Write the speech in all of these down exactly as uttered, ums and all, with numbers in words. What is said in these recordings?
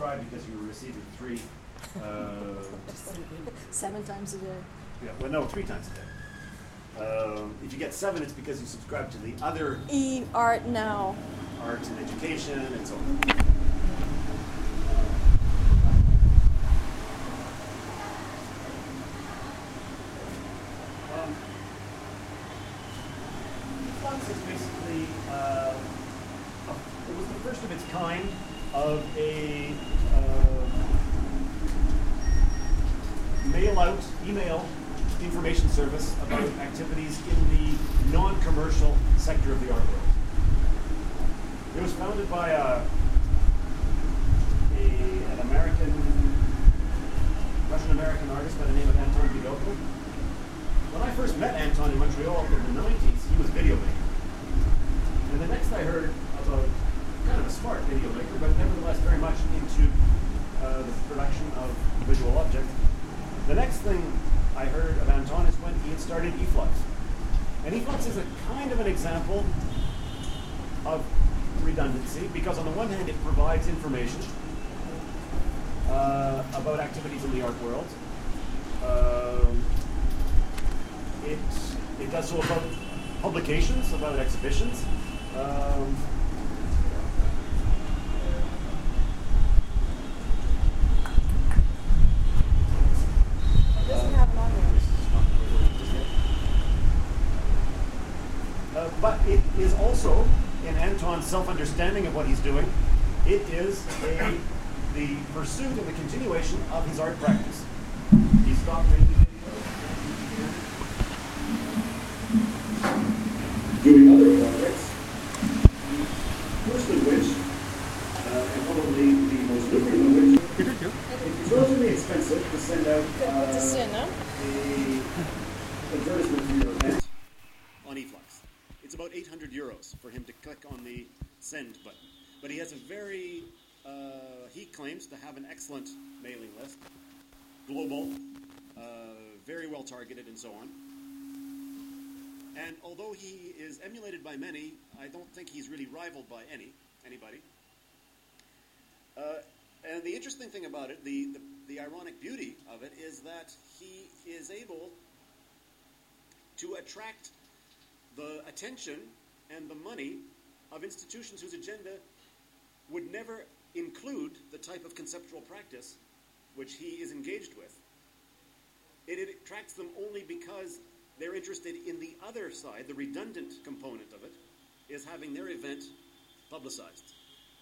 subscribe because you were receiving three. Uh, seven times a day. Yeah, well, no, three times a day. Um, if you get seven, it's because you subscribe to the other E Art Now. Arts and Education and so on. Um, Flux is basically uh, it was the first of its kind of a uh, mail out, email information service about activities in the non-commercial sector of the art world. It was founded by a, a an American, Russian-American artist by the name of Anton Vidocko. When I first met Anton in Montreal in the nineties, he was video maker. And the next I heard about kind of a smart video maker, but nevertheless very much into uh, the production of visual objects. The next thing I heard of Anton is when he had started eFlux. And eFlux is a kind of an example of redundancy, because on the one hand it provides information uh, about activities in the art world. Um, it, it does so about publications, about exhibitions. Um, Uh, but it is also, in Anton's self-understanding of what he's doing, it is a, the pursuit and the continuation of his art practice. He stopped making videos, doing other projects, first of which, uh, and probably the most lucrative of which, it's relatively expensive to send out uh, a advertisement for your event on eFlux. It's about eight hundred euros for him to click on the send button. But he has a very, uh, he claims to have an excellent mailing list, global, uh, very well targeted and so on. And although he is emulated by many, I don't think he's really rivaled by any, anybody. Uh, and the interesting thing about it, the, the, the ironic beauty of it, is that he is able to attract the attention and the money of institutions whose agenda would never include the type of conceptual practice which he is engaged with. It, it attracts them only because they're interested in the other side, the redundant component of it, is having their event publicized.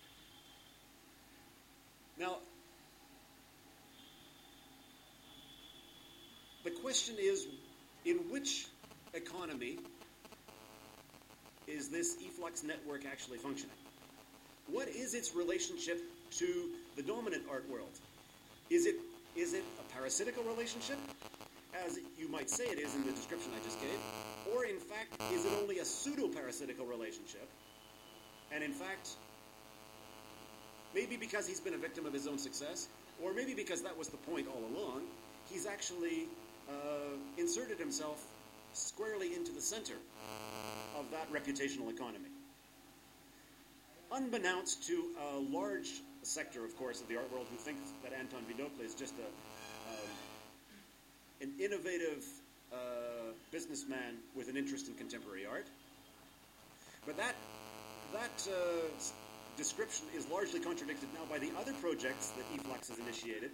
Now, the question is, in which economy is this eFlux network actually functioning? What is its relationship to the dominant art world? Is it is it a parasitical relationship, as you might say it is in the description I just gave? Or in fact, is it only a pseudo-parasitical relationship? And in fact, maybe because he's been a victim of his own success, or maybe because that was the point all along, he's actually uh, inserted himself squarely into the center of that reputational economy. Unbeknownst to a large sector, of course, of the art world who thinks that Anton Vidocko is just a, um, an innovative uh, businessman with an interest in contemporary art. But that, that uh, description is largely contradicted now by the other projects that eFlux has initiated,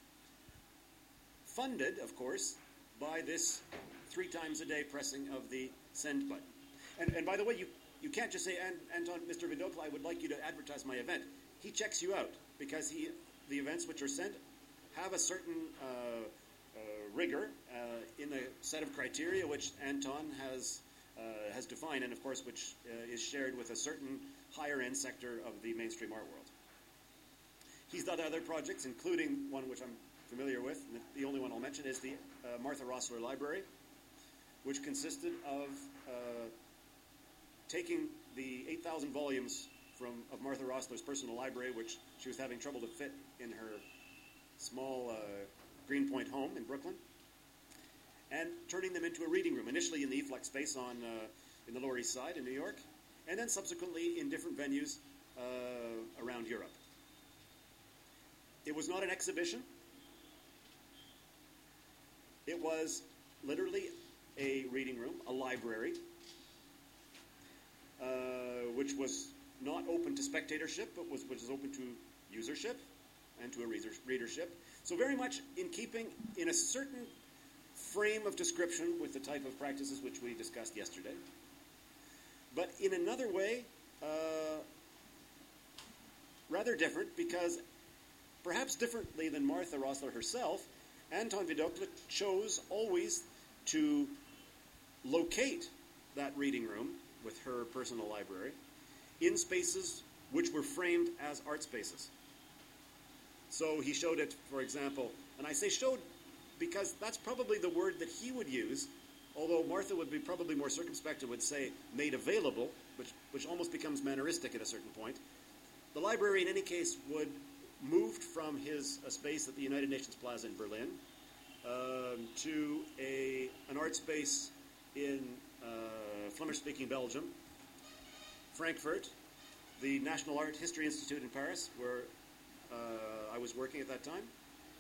funded, of course, by this three times a day pressing of the send button. And, and by the way, you, you can't just say, Anton, Mister Vidocko, I would like you to advertise my event. He checks you out because he, the events which are sent have a certain uh, uh, rigor uh, in a set of criteria which Anton has, uh, has defined, and of course which uh, is shared with a certain higher-end sector of the mainstream art world. He's done other projects, including one which I'm familiar with, and the only one I'll mention is the uh, Martha Rosler Library, which consisted of uh, taking the eight thousand volumes from of Martha Rosler's personal library, which she was having trouble to fit in her small uh, Greenpoint home in Brooklyn, and turning them into a reading room, initially in the eFlux space on uh, in the Lower East Side in New York, and then subsequently in different venues uh, around Europe. It was not an exhibition. It was literally a reading room, a library, uh, which was not open to spectatorship, but was, which was open to usership and to a reader, readership. So very much in keeping in a certain frame of description with the type of practices which we discussed yesterday. But in another way, uh, rather different, because perhaps differently than Martha Rosler herself, Anton Vidocq chose always to locate that reading room with her personal library in spaces which were framed as art spaces. So he showed it, for example, and I say showed because that's probably the word that he would use, although Martha would be probably more circumspect and would say made available, which, which almost becomes manneristic at a certain point. The library, in any case, would moved from his a space at the United Nations Plaza in Berlin um, to a an art space in uh, Flemish-speaking Belgium, Frankfurt, the National Art History Institute in Paris, where uh, I was working at that time,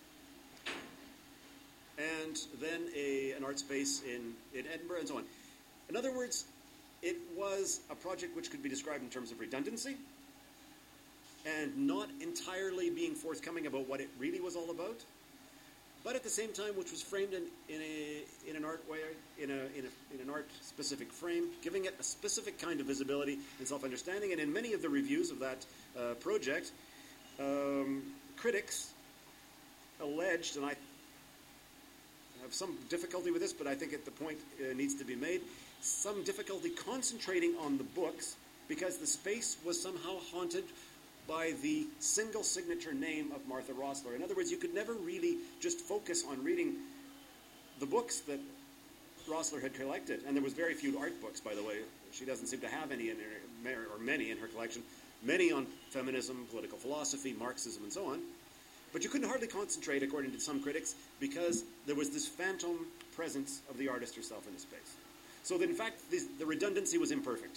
and then a, an art space in, in Edinburgh, and so on. In other words, it was a project which could be described in terms of redundancy and not entirely being forthcoming about what it really was all about, but at the same time, which was framed in, in, a, in an art way, in, a, in, a, in an art-specific frame, giving it a specific kind of visibility and self-understanding. And in many of the reviews of that uh, project, um, critics alleged, and I have some difficulty with this, but I think at the point uh, needs to be made, some difficulty concentrating on the books because the space was somehow haunted by the single signature name of Martha Rosler. In other words, you could never really just focus on reading the books that Rosler had collected. And there was very few art books, by the way. She doesn't seem to have any, in her, or many in her collection. Many on feminism, political philosophy, Marxism, and so on. But you couldn't hardly concentrate, according to some critics, because there was this phantom presence of the artist herself in the space. So that, in fact, the, the redundancy was imperfect.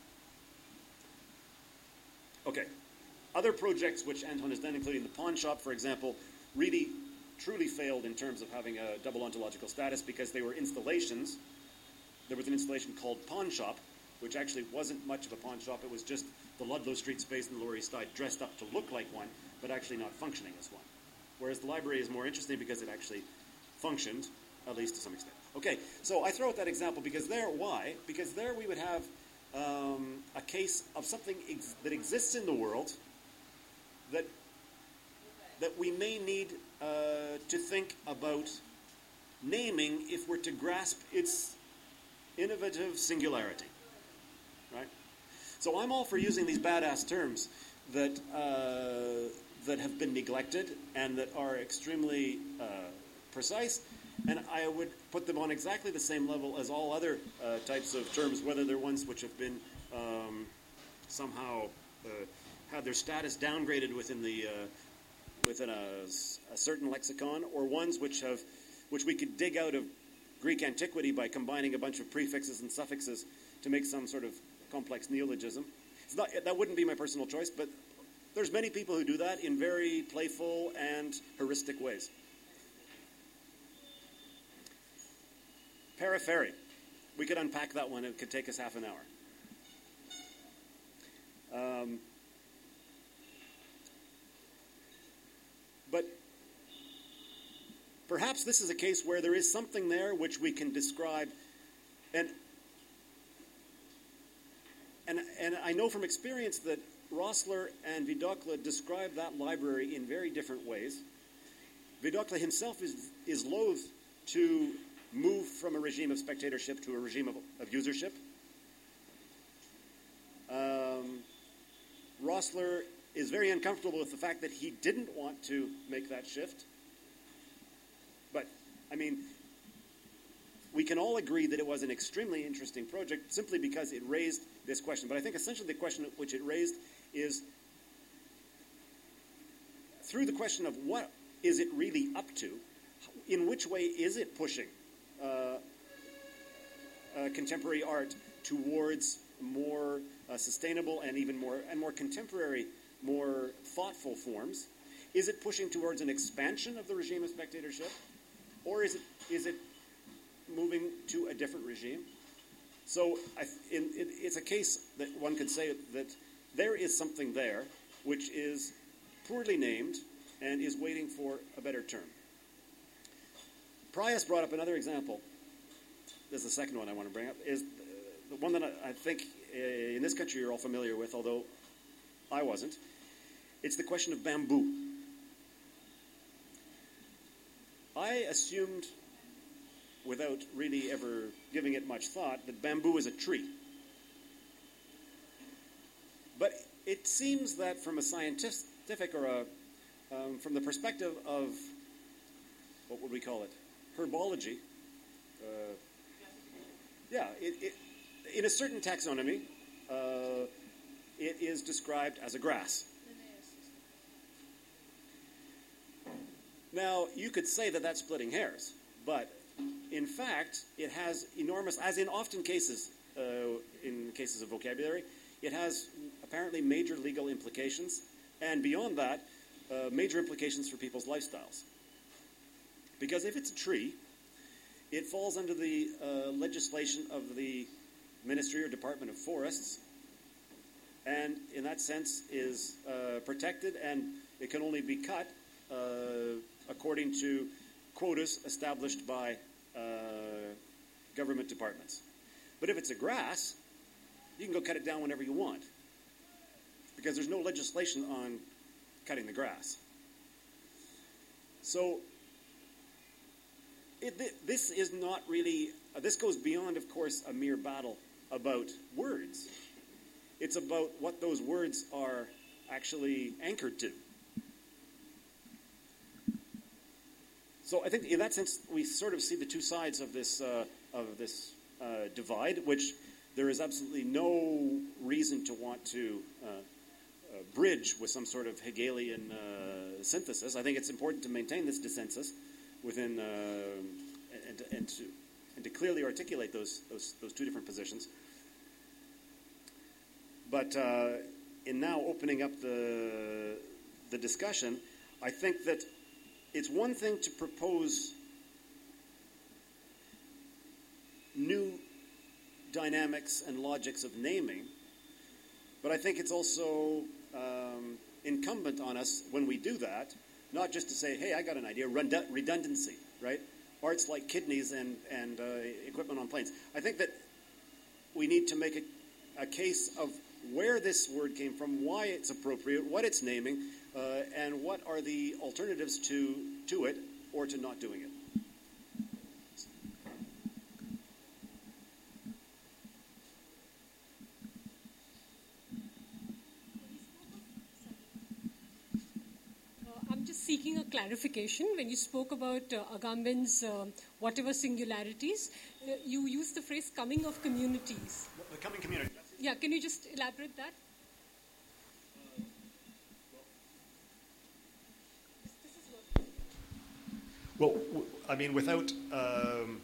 Okay. Other projects which Anton has done, including the pawn shop, for example, really truly failed in terms of having a double ontological status because they were installations. There was an installation called Pawn Shop, which actually wasn't much of a pawn shop. It was just the Ludlow Street space in the Lower East Side dressed up to look like one, but actually not functioning as one. Whereas the library is more interesting because it actually functioned, at least to some extent. Okay, so I throw out that example because there, why? Because there we would have um, a case of something ex- that exists in the world that that we may need uh, to think about naming if we're to grasp its innovative singularity, right? So I'm all for using these badass terms that uh, that have been neglected and that are extremely uh, precise, and I would put them on exactly the same level as all other uh, types of terms, whether they're ones which have been um, somehow uh, had their status downgraded within the uh, within a, a certain lexicon, or ones which have which we could dig out of Greek antiquity by combining a bunch of prefixes and suffixes to make some sort of complex neologism. It's not, that wouldn't be my personal choice, but there's many people who do that in very playful and heuristic ways. Periphery. We could unpack that one. It could take us half an hour. Um, But perhaps this is a case where there is something there which we can describe. And, and, and I know from experience that Rosler and Vidocq describe that library in very different ways. Vidocq himself is, is loath to move from a regime of spectatorship to a regime of, of usership. Um, Rosler is very uncomfortable with the fact that he didn't want to make that shift. But, I mean, we can all agree that it was an extremely interesting project simply because it raised this question. But I think essentially the question which it raised is through the question of what is it really up to, in which way is it pushing uh, uh, contemporary art towards more uh, sustainable and even more and more contemporary, more thoughtful forms, Is it pushing towards an expansion of the regime of spectatorship? Or is it, is it moving to a different regime? So I, in, it, it's a case that one could say that there is something there which is poorly named and is waiting for a better term. Prius brought up another example. This is the second one I want to bring up, is the one that I, I think uh, in this country you're all familiar with, although I wasn't. It's the question of bamboo. I assumed, without really ever giving it much thought, that bamboo is a tree. But it seems that from a scientific or a, um, from the perspective of, what would we call it, herbology, uh, yeah, it, it, in a certain taxonomy, uh, it is described as a grass. Now, you could say that that's splitting hairs, but in fact, it has enormous, as in often cases, uh, in cases of vocabulary, it has apparently major legal implications, and beyond that, uh, major implications for people's lifestyles. Because if it's a tree, it falls under the uh, legislation of the Ministry or Department of Forests, and in that sense is uh, protected, and it can only be cut uh, according to quotas established by uh, government departments. But if it's a grass, you can go cut it down whenever you want, because there's no legislation on cutting the grass. So it, this is not really, uh, this goes beyond, of course, a mere battle about words. It's about what those words are actually anchored to. So I think in that sense, we sort of see the two sides of this uh, of this uh, divide, which there is absolutely no reason to want to uh, uh, bridge with some sort of Hegelian uh, synthesis. I think it's important to maintain this dissensus within uh, and, and to and to clearly articulate those those those two different positions. But uh, in now opening up the the discussion, I think that it's one thing to propose new dynamics and logics of naming, but I think it's also um, incumbent on us when we do that, not just to say, hey, I got an idea, redundancy, right? Art's like kidneys and, and uh, equipment on planes. I think that we need to make a, a case of where this word came from, why it's appropriate, what it's naming, uh, and what are the alternatives to, to it or to not doing it. I'm just seeking a clarification. When you spoke about uh, Agamben's uh, whatever singularities, uh, you used the phrase coming of communities. The coming community. Yeah, can you just elaborate that? Well, I mean, without um,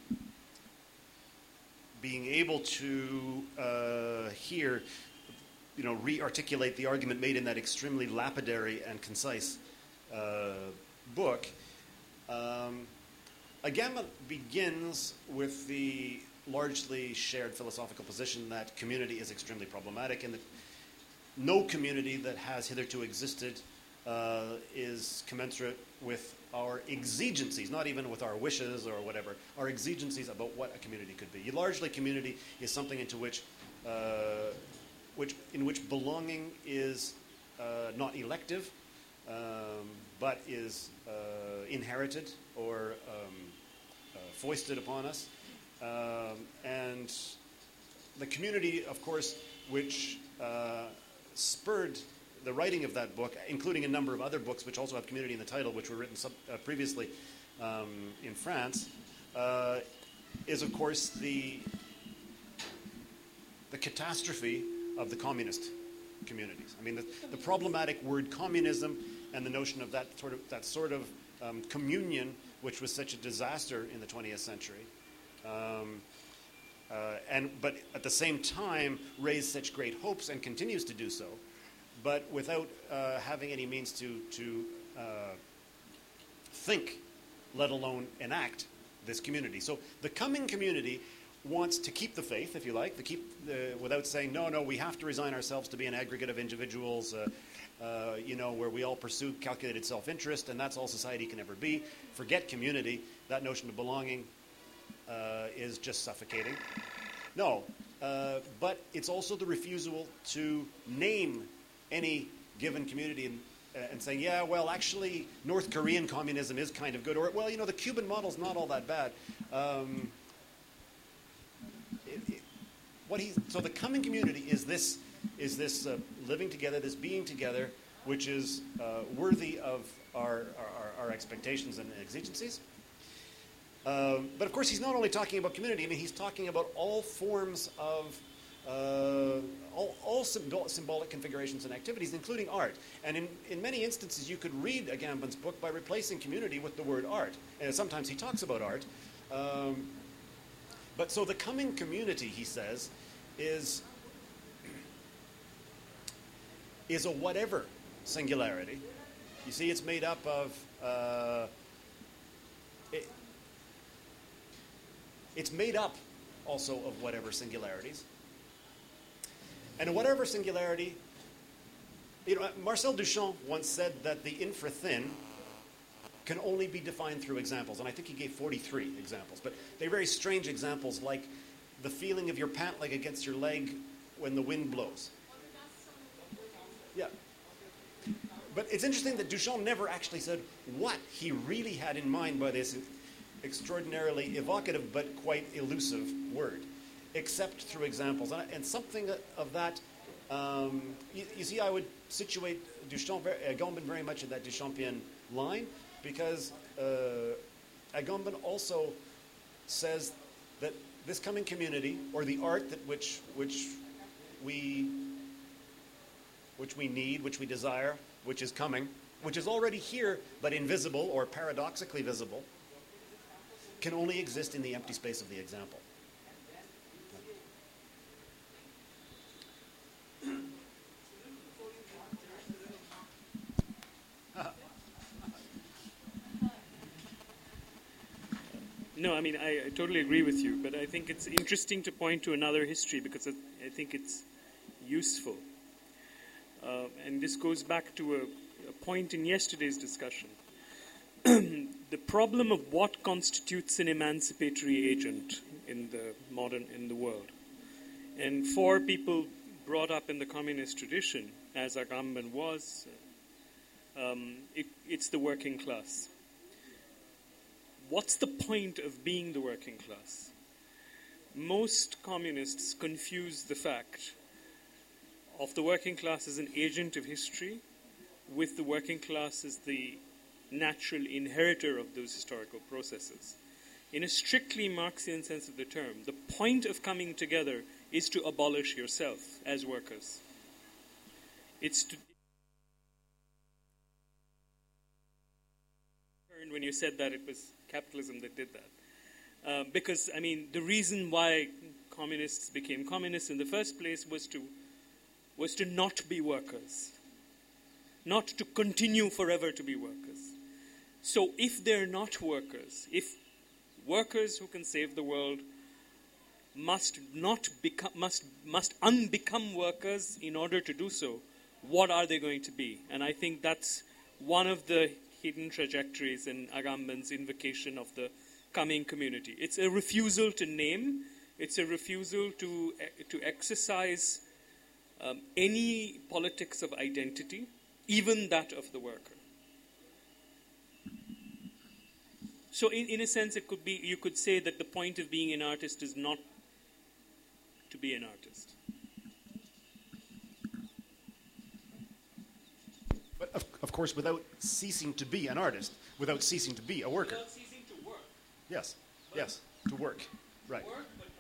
being able to uh, hear, you know, re-articulate the argument made in that extremely lapidary and concise uh, book, um, Agamben begins with the largely shared philosophical position that community is extremely problematic and that no community that has hitherto existed uh, is commensurate with our exigencies, not even with our wishes or whatever, our exigencies about what a community could be. Largely, community is something into which, uh, which in which belonging is uh, not elective, um, but is uh, inherited or um, uh, foisted upon us. Um, and the community, of course, which uh, spurred the writing of that book, including a number of other books which also have community in the title, which were written sub, uh, previously um, in France, uh, is, of course, the, the catastrophe of the communist communities. I mean, the, the problematic word communism and the notion of that sort of, that sort of um, communion, which was such a disaster in the twentieth century, um, uh, and but at the same time raised such great hopes and continues to do so, but without uh, having any means to, to uh, think, let alone enact this community. So the coming community wants to keep the faith, if you like, to keep the, without saying, no, no, we have to resign ourselves to be an aggregate of individuals, uh, uh, you know, where we all pursue calculated self-interest, and that's all society can ever be. Forget community. That notion of belonging uh, is just suffocating. No, uh, but it's also the refusal to name any given community and, uh, and saying, yeah, well, actually, North Korean communism is kind of good, or, well, you know, the Cuban model's not all that bad. Um, it, it, what he, so the coming community is this, is this uh, living together, this being together, which is uh, worthy of our, our, our expectations and exigencies. Um, but of course, he's not only talking about community. I mean, he's talking about all forms of, uh, all, all symbol symbolic configurations and activities, including art. And in, in many instances, you could read Agamben's book by replacing community with the word art. And sometimes he talks about art. Um, but so the coming community, he says, is, is a whatever singularity. You see, it's made up of... Uh, it, It's made up also of whatever singularities. And a whatever singularity, you know, Marcel Duchamp once said that the infra-thin can only be defined through examples. And I think he gave forty-three examples. But they're very strange examples, like the feeling of your pant leg against your leg when the wind blows. Yeah. But it's interesting that Duchamp never actually said what he really had in mind by this extraordinarily evocative but quite elusive word, except through examples. And, and something of that, um, you, you see, I would situate Duchamp, Agamben very much in that Duchampian line, because uh, Agamben also says that this coming community, or the art that which which we which we need, which we desire, which is coming, which is already here but invisible or paradoxically visible, can only exist in the empty space of the example. No, I mean, I, I totally agree with you, but I think it's interesting to point to another history because it, I think it's useful. Uh, and this goes back to a, a point in yesterday's discussion. The problem of what constitutes an emancipatory agent in the modern, in the world. And for people brought up in the communist tradition, as Agamben was, um, it, it's the working class. What's the point of being the working class? Most communists confuse the fact of the working class as an agent of history with the working class as the natural inheritor of those historical processes. In a strictly Marxian sense of the term, the point of coming together is to abolish yourself as workers. It's to... When you said that, it was capitalism that did that. Uh, because, I mean, the reason why communists became communists in the first place was to, was to not be workers. Not to continue forever to be workers. So if they're not workers, if workers who can save the world must not become, must must unbecome workers in order to do so, what are they going to be? And I think that's one of the hidden trajectories in Agamben's invocation of the coming community. It's a refusal to name. It's a refusal to to exercise um, any politics of identity, even that of the worker. So in, in a sense, it could be, you could say that the point of being an artist is not to be an artist. But of, of course, without ceasing to be an artist, without ceasing to be a worker. Without ceasing to work. Yes, yes, to work, right. Work, but